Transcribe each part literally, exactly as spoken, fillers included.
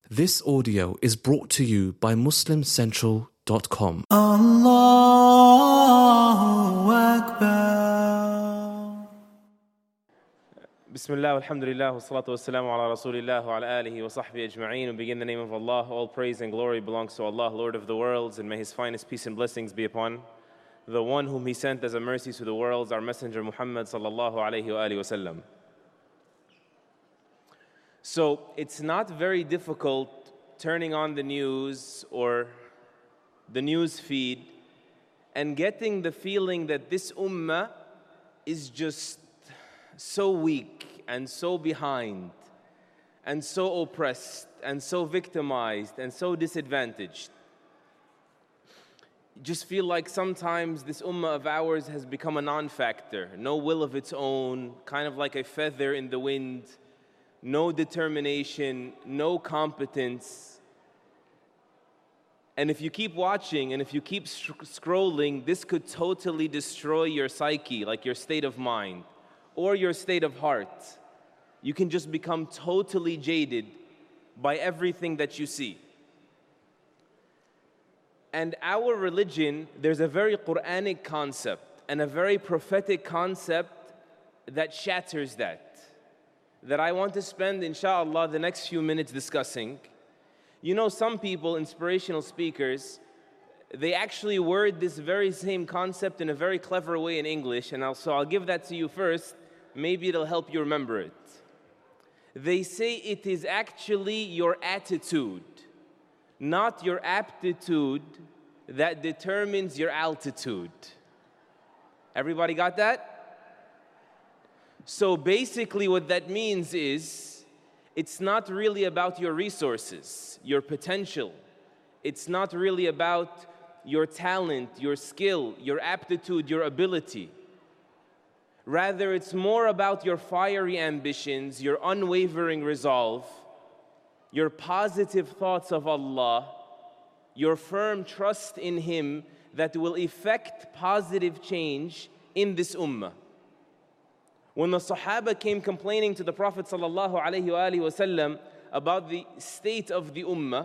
This audio is brought to you by Muslim Central dot com. Allahu Akbar. Bismillah, alhamdulillah, wa salatu wa salamu ala rasulillah wa ala alihi wa sahbihi ajma'een. We begin in the name of Allah. All praise and glory belongs to Allah, Lord of the worlds, and may His finest peace and blessings be upon the one whom He sent as a mercy to the worlds, our messenger Muhammad sallallahu alayhi wa alihi wa sallam. So it's not very difficult turning on the news or the news feed and getting the feeling that this ummah is just so weak and so behind and so oppressed and so victimized and so disadvantaged. You just feel like sometimes this ummah of ours has become a non-factor, no will of its own, kind of like a feather in the wind. No determination, no competence. And if you keep watching and if you keep sc- scrolling, this could totally destroy your psyche, like your state of mind or your state of heart. You can just become totally jaded by everything that you see. And our religion, there's a very Quranic concept and a very prophetic concept that shatters that. that I want to spend, inshallah, the next few minutes discussing. You know, some people, inspirational speakers, they actually word this very same concept in a very clever way in English, and I'll, so I'll give that to you first. Maybe it'll help you remember it. They say it is actually your attitude, not your aptitude, that determines your altitude. Everybody got that? So basically what that means is, it's not really about your resources, your potential. It's not really about your talent, your skill, your aptitude, your ability. Rather, it's more about your fiery ambitions, your unwavering resolve, your positive thoughts of Allah, your firm trust in Him that will effect positive change in this ummah. When the Sahaba came complaining to the Prophet sallallahu alaihi wasallam about the state of the ummah,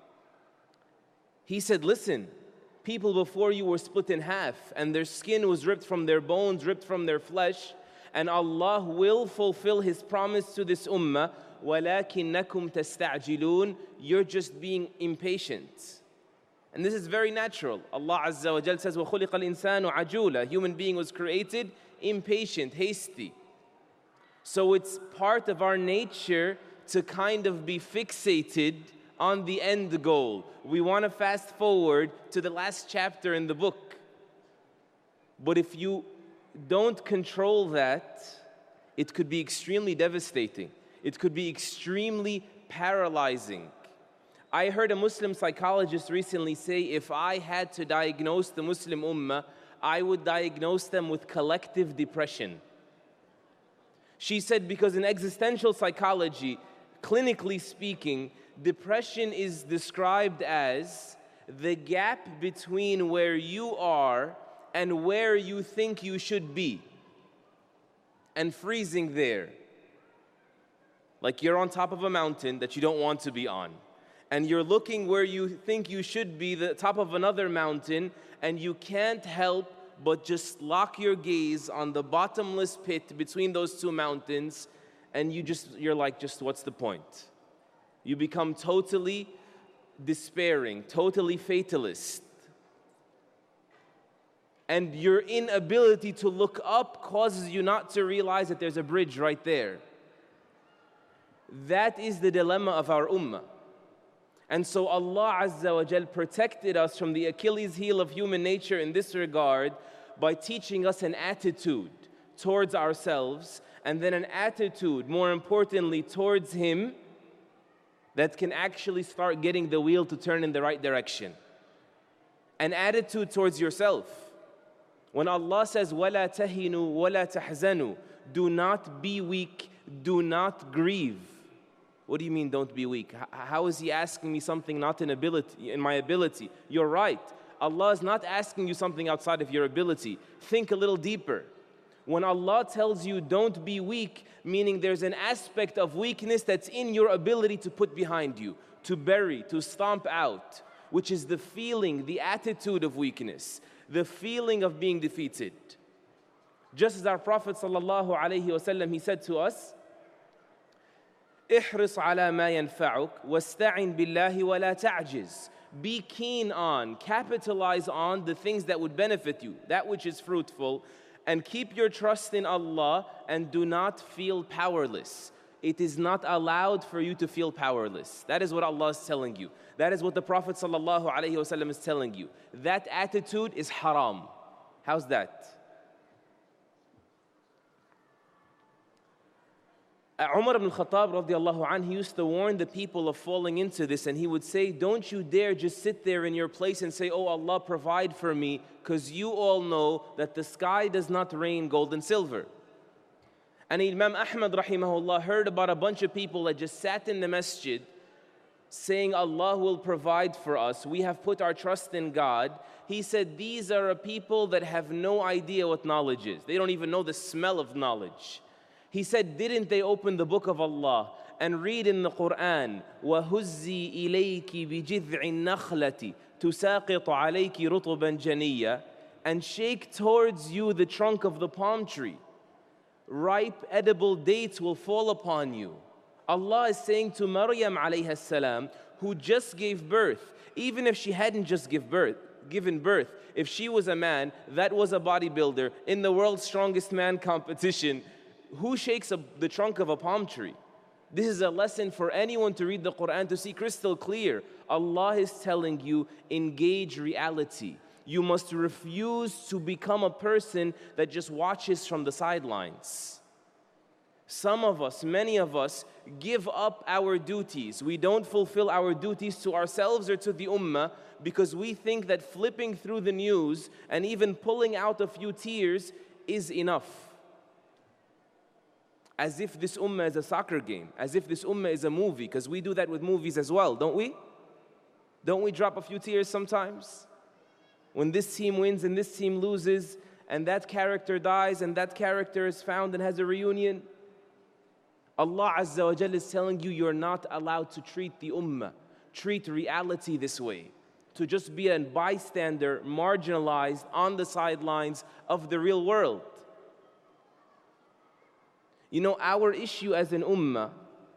he said, listen, people before you were split in half and their skin was ripped from their bones, ripped from their flesh, and Allah will fulfill His promise to this ummah, وَلَكِنَّكُمْ تَسْتَعْجِلُونَ. You're just being impatient. And this is very natural. Allah Azza wa Jal says, وَخُلِقَ الْإِنسَانُ عَجُولًا. Human being was created impatient, hasty. So it's part of our nature to kind of be fixated on the end goal. We want to fast forward to the last chapter in the book. But if you don't control that, it could be extremely devastating. It could be extremely paralyzing. I heard a Muslim psychologist recently say, if I had to diagnose the Muslim ummah, I would diagnose them with collective depression. She said because in existential psychology, clinically speaking, depression is described as the gap between where you are and where you think you should be, and freezing there. Like you're on top of a mountain that you don't want to be on, and you're looking where you think you should be, the top of another mountain, and you can't help but just lock your gaze on the bottomless pit between those two mountains, and you just, you're like, just what's the point? You become totally despairing, totally fatalist. And your inability to look up causes you not to realize that there's a bridge right there. That is the dilemma of our ummah. And so Allah Azza wa Jal protected us from the Achilles heel of human nature in this regard by teaching us an attitude towards ourselves, and then an attitude, more importantly, towards Him, that can actually start getting the wheel to turn in the right direction. An attitude towards yourself. When Allah says, وَلَا تَهِنُوا وَلَا تَحْزَنُوا, do not be weak, do not grieve. What do you mean, don't be weak? How is He asking me something not in ability, in my ability? You're right. Allah is not asking you something outside of your ability. Think a little deeper. When Allah tells you don't be weak, meaning there's an aspect of weakness that's in your ability to put behind you, to bury, to stomp out, which is the feeling, the attitude of weakness, the feeling of being defeated. Just as our Prophet sallallahu alaihi wasallam, he said to us, احرص على ما ينفعك واستعن بالله ولا تعجز. Be keen on, capitalize on the things that would benefit you, that which is fruitful, and keep your trust in Allah and do not feel powerless. It is not allowed for you to feel powerless. That is what Allah is telling you. That is what the Prophet sallallahu alaihi wasallam is telling you. That attitude is haram. How's that? Umar ibn Khattab radiallahu anh, he used to warn the people of falling into this, and he would say, don't you dare just sit there in your place and say, oh Allah, provide for me, because you all know that the sky does not rain gold and silver. And Imam Ahmad rahimahullah heard about a bunch of people that just sat in the masjid saying Allah will provide for us, we have put our trust in God. He said these are a people that have no idea what knowledge is. They don't even know the smell of knowledge. He said, didn't they open the book of Allah and read in the Quran, وَهُزِّي إِلَيْكِ بِجِذْعِ النَّخْلَةِ تُسَاقِطُ عَلَيْكِ رُطُبًا جَنِيًّا, and shake towards you the trunk of the palm tree. Ripe edible dates will fall upon you. Allah is saying to Maryam alayha salam, who just gave birth, even if she hadn't just give birth, given birth, if she was a man that was a bodybuilder in the world's strongest man competition, who shakes a, the trunk of a palm tree? This is a lesson for anyone to read the Quran to see crystal clear. Allah is telling you, engage reality. You must refuse to become a person that just watches from the sidelines. Some of us, many of us, give up our duties. We don't fulfill our duties to ourselves or to the ummah because we think that flipping through the news and even pulling out a few tears is enough. As if this ummah is a soccer game, as if this ummah is a movie, because we do that with movies as well, don't we? Don't we drop a few tears sometimes? When this team wins and this team loses, and that character dies and that character is found and has a reunion. Allah Azza wa Jalla is telling you, you're not allowed to treat the ummah, treat reality this way. To just be a bystander, marginalized on the sidelines of the real world. You know, our issue as an ummah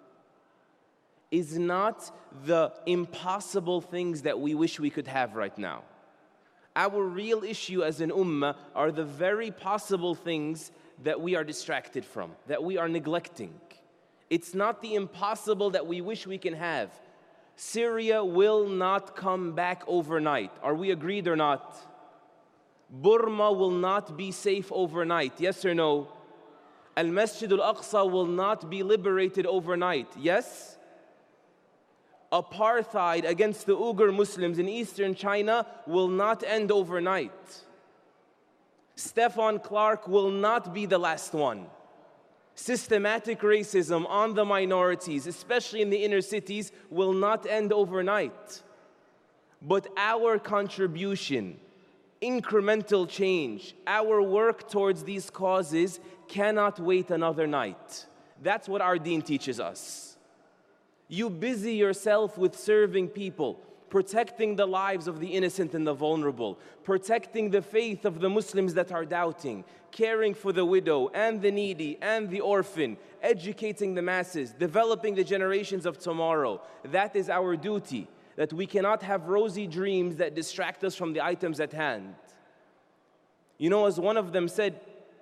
is not the impossible things that we wish we could have right now. Our real issue as an ummah are the very possible things that we are distracted from, that we are neglecting. It's not the impossible that we wish we can have. Syria will not come back overnight. Are we agreed or not? Burma will not be safe overnight. Yes or no? Al-Masjid al-Aqsa will not be liberated overnight. Yes? Apartheid against the Uyghur Muslims in eastern China will not end overnight. Stefan Clark will not be the last one. Systematic racism on the minorities, especially in the inner cities, will not end overnight. But our contribution, incremental change, our work towards these causes cannot wait another night. That's what our deen teaches us. You busy yourself with serving people, protecting the lives of the innocent and the vulnerable, protecting the faith of the Muslims that are doubting, caring for the widow and the needy and the orphan, educating the masses, developing the generations of tomorrow. That is our duty, that we cannot have rosy dreams that distract us from the items at hand. You know, as one of them said,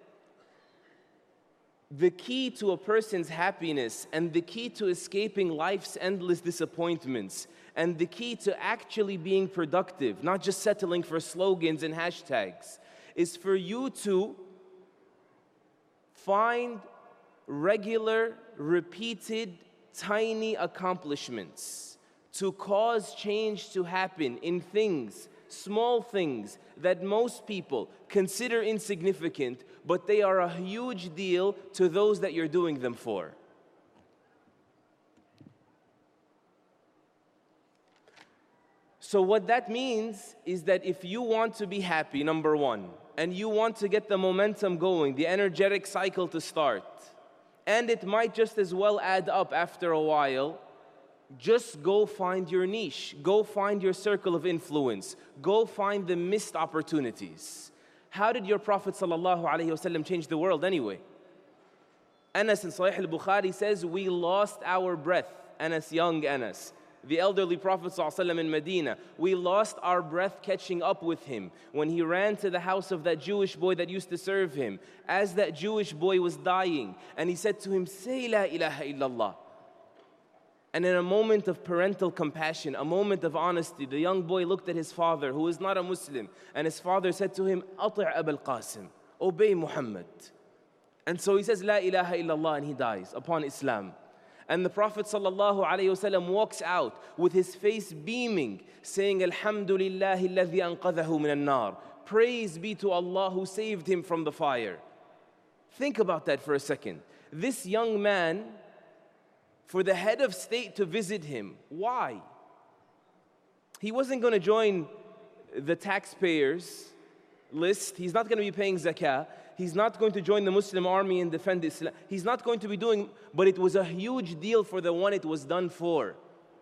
the key to a person's happiness and the key to escaping life's endless disappointments and the key to actually being productive, not just settling for slogans and hashtags, is for you to find regular, repeated, tiny accomplishments to cause change to happen in things, small things that most people consider insignificant, but they are a huge deal to those that you're doing them for. So what that means is that if you want to be happy, number one, and you want to get the momentum going, the energetic cycle to start, and it might just as well add up after a while, just go find your niche. Go find your circle of influence. Go find the missed opportunities. How did your Prophet ﷺ change the world anyway? Anas in Sahih al-Bukhari says, we lost our breath. Anas, young Anas, the elderly Prophet ﷺ in Medina. We lost our breath catching up with him when he ran to the house of that Jewish boy that used to serve him. As that Jewish boy was dying, and he said to him, say la ilaha illallah. And in a moment of parental compassion, a moment of honesty, the young boy looked at his father, who is not a Muslim, and his father said to him, Ati' Abul Qasim, obey Muhammad. And so he says, La ilaha illallah, and he dies upon Islam. And the Prophet sallallahu alaihi wasallam walks out with his face beaming, saying, Alhamdulillahi alladhi anqadhahu min an-nar. Praise be to Allah who saved him from the fire. Think about that for a second. This young man, for the head of state to visit him. Why? He wasn't going to join the taxpayers list. He's not going to be paying zakah. He's not going to join the Muslim army and defend Islam. He's not going to be doing, but it was a huge deal for the one it was done for.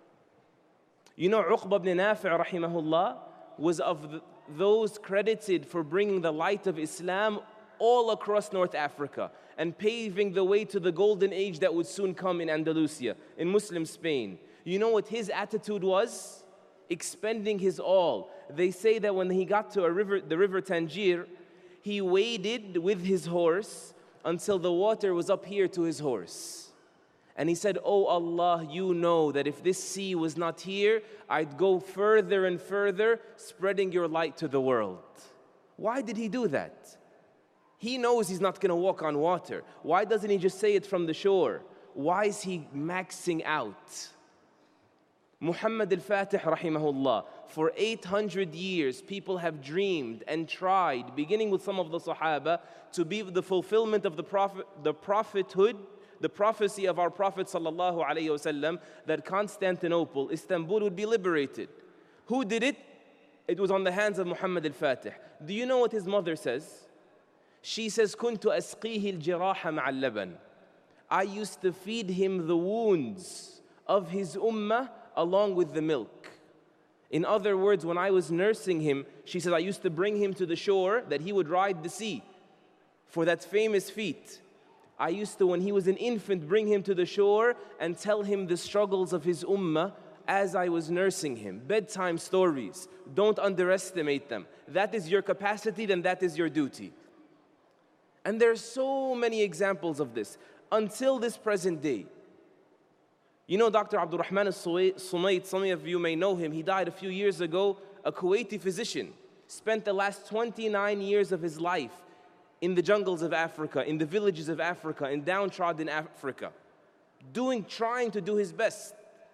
You know, Uqba ibn Nafi' rahimahullah was of the, those credited for bringing the light of Islam all across North Africa and paving the way to the golden age that would soon come in Andalusia, in Muslim Spain. You know what his attitude was? Expending his all. They say that when he got to a river, the river Tangier, he waded with his horse until the water was up here to his horse. And he said, Oh Allah, you know that if this sea was not here, I'd go further and further, spreading your light to the world. Why did he do that? He knows he's not going to walk on water. Why doesn't he just say it from the shore? Why is he maxing out? Muhammad al-Fatih rahimahullah, for eight hundred years, people have dreamed and tried, beginning with some of the Sahaba, to be the fulfillment of the prophet, the prophethood, the prophecy of our Prophet sallallahu alaihi wasallam, that Constantinople, Istanbul, would be liberated. Who did it? It was on the hands of Muhammad al-Fatih. Do you know what his mother says? She says, كنت أسقيه الجراح مع اللبن. I used to feed him the wounds of his ummah along with the milk. In other words, when I was nursing him, she said, I used to bring him to the shore that he would ride the sea for that famous feat. I used to, when he was an infant, bring him to the shore and tell him the struggles of his ummah as I was nursing him. Bedtime stories. Don't underestimate them. That is your capacity, then that is your duty. And there are so many examples of this until this present day. You know Doctor Abdurrahman al-Sumayt, some of you may know him. He died a few years ago, a Kuwaiti physician. Spent the last twenty-nine years of his life in the jungles of Africa, in the villages of Africa, in downtrodden Africa, doing, trying to do his best.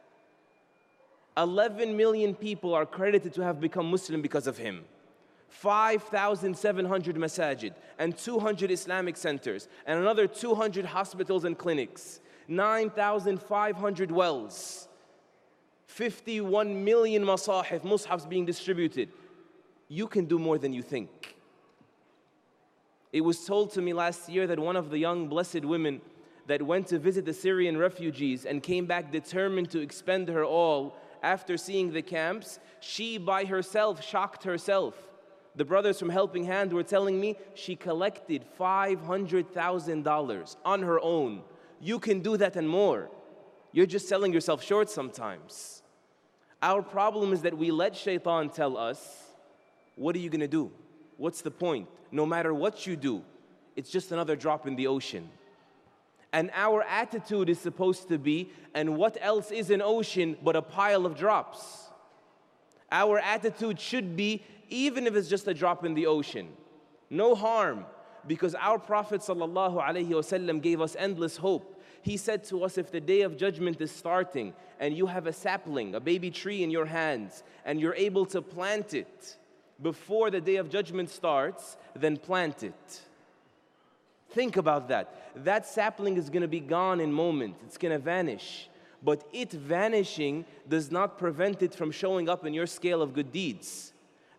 eleven million people are credited to have become Muslim because of him. five thousand seven hundred masajid and two hundred Islamic centers and another two hundred hospitals and clinics, nine thousand five hundred wells, fifty-one million masahif, mushafs being distributed. You can do more than you think. It was told to me last year that one of the young blessed women that went to visit the Syrian refugees and came back determined to expend her all after seeing the camps, she by herself shocked herself. The brothers from Helping Hand were telling me she collected five hundred thousand dollars on her own. You can do that and more. You're just selling yourself short sometimes. Our problem is that we let shaitan tell us, what are you going to do? What's the point? No matter what you do, it's just another drop in the ocean. And our attitude is supposed to be, and what else is an ocean but a pile of drops? Our attitude should be, even if it's just a drop in the ocean, no harm, because our Prophet sallallahu alaihi wasallam gave us endless hope. He said to us, if the day of judgment is starting and you have a sapling, a baby tree in your hands, and you're able to plant it before the day of judgment starts, then plant it. Think about that. That sapling is going to be gone in a moment. It's going to vanish. But it vanishing does not prevent it from showing up in your scale of good deeds.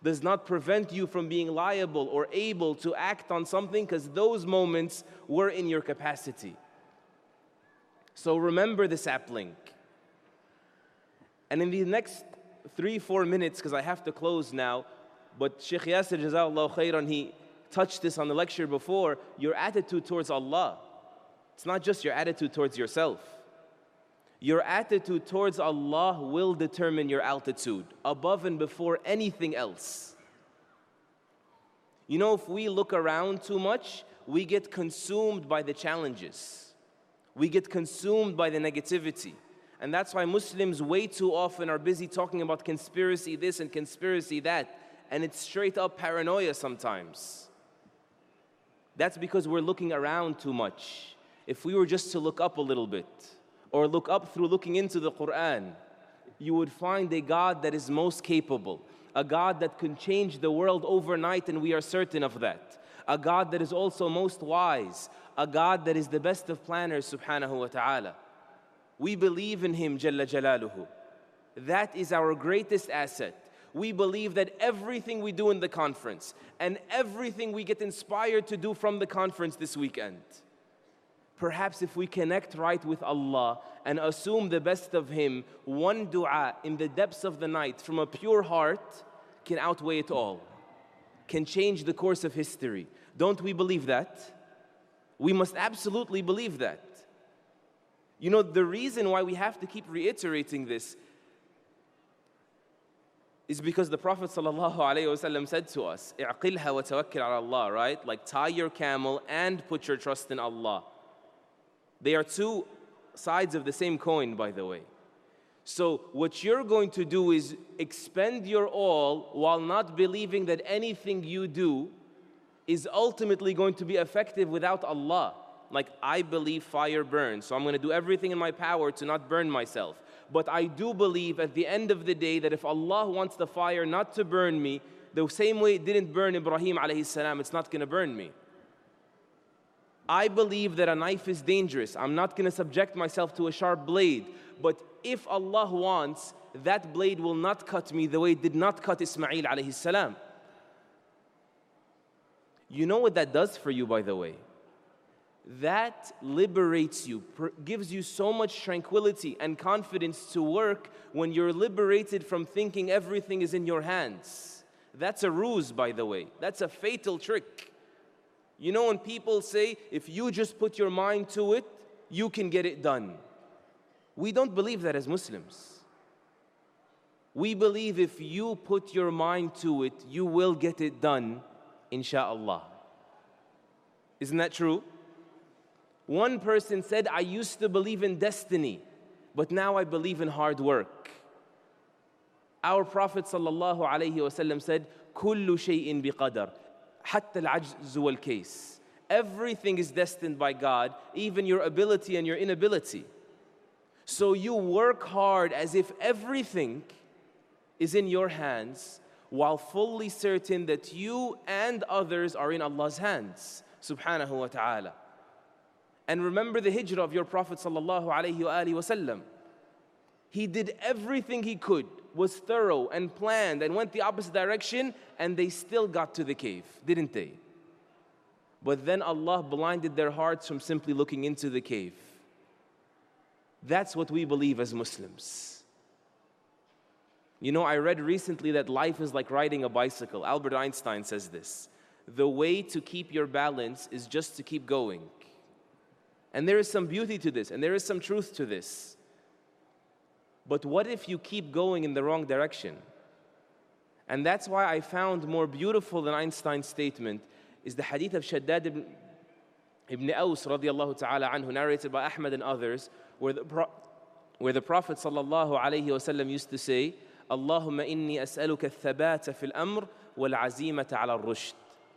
does not prevent you from being liable or able to act on something, because those moments were in your capacity. So remember the sapling. And in the next three, four minutes, because I have to close now, but Shaykh Yasir, Jazakallah khairan, he touched this on the lecture before, your attitude towards Allah. It's not just your attitude towards yourself. Your attitude towards Allah will determine your altitude above and before anything else. You know, if we look around too much, we get consumed by the challenges. We get consumed by the negativity. And that's why Muslims way too often are busy talking about conspiracy this and conspiracy that. And it's straight up paranoia sometimes. That's because we're looking around too much. If we were just to look up a little bit, or look up through looking into the Quran, you would find a God that is most capable, a God that can change the world overnight, and we are certain of that. A God that is also most wise, a God that is the best of planners, subhanahu wa ta'ala. We believe in Him, Jalla Jalaluhu. That is our greatest asset. We believe that everything we do in the conference and everything we get inspired to do from the conference this weekend, perhaps if we connect right with Allah and assume the best of Him, one dua in the depths of the night from a pure heart can outweigh it all, can change the course of history. Don't we believe that? We must absolutely believe that. You know, the reason why we have to keep reiterating this is because the Prophet ﷺ said to us, "I'qilha wa tawakkil ala Allah," right? Like tie your camel and put your trust in Allah. They are two sides of the same coin, by the way. So what you're going to do is expend your all while not believing that anything you do is ultimately going to be effective without Allah. Like, I believe fire burns, so I'm going to do everything in my power to not burn myself. But I do believe at the end of the day that if Allah wants the fire not to burn me, the same way it didn't burn Ibrahim alayhi salam, it's not going to burn me. I believe that a knife is dangerous. I'm not going to subject myself to a sharp blade. But if Allah wants, that blade will not cut me the way it did not cut Ismail alayhi salam. You know what that does for you, by the way? That liberates you, gives you so much tranquility and confidence to work when you're liberated from thinking everything is in your hands. That's a ruse, by the way. That's a fatal trick. You know, when people say, if you just put your mind to it, you can get it done. We don't believe that as Muslims. We believe if you put your mind to it, you will get it done, insha'Allah. Isn't that true? One person said, I used to believe in destiny, but now I believe in hard work. Our Prophet sallallahu alayhi wasallam said, "Kullu shay'in biqadar, hatta al-ajz wal case." Everything is destined by God, even your ability and your inability. So you work hard as if everything is in your hands, while fully certain that you and others are in Allah's hands, subhanahu wa ta'ala. And remember the hijrah of your Prophet sallallahu alayhi wa alihi wasallam. He did everything he could, was thorough and planned, and went the opposite direction, and they still got to the cave, didn't they? But then Allah blinded their hearts from simply looking into the cave. That's what we believe as Muslims. You know, I read recently that life is like riding a bicycle. Albert Einstein says this. The way to keep your balance is just to keep going. And there is some beauty to this, and there is some truth to this. But what if you keep going in the wrong direction? And that's why I found more beautiful than Einstein's statement is the hadith of Shaddad ibn, ibn Aws radiallahu ta'ala anhu, narrated by Ahmad and others, where the, Pro- where the Prophet sallallahu alayhi wa sallam used to say, Allahumma inni as'aluka al-thabata fil amr wal-azimata ala al-rushd.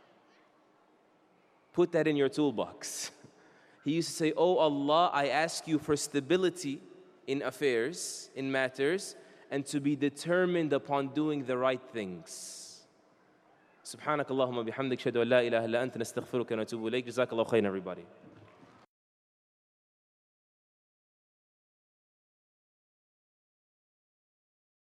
Put that in your toolbox. He used to say, oh Allah, I ask you for stability in affairs, in matters, and to be determined upon doing the right things. Subhanakallahumma bihamdik, shadu an la ilaha illa anta nastaghfiruka wa natubu ilayk. Jazakallahu khairan, everybody.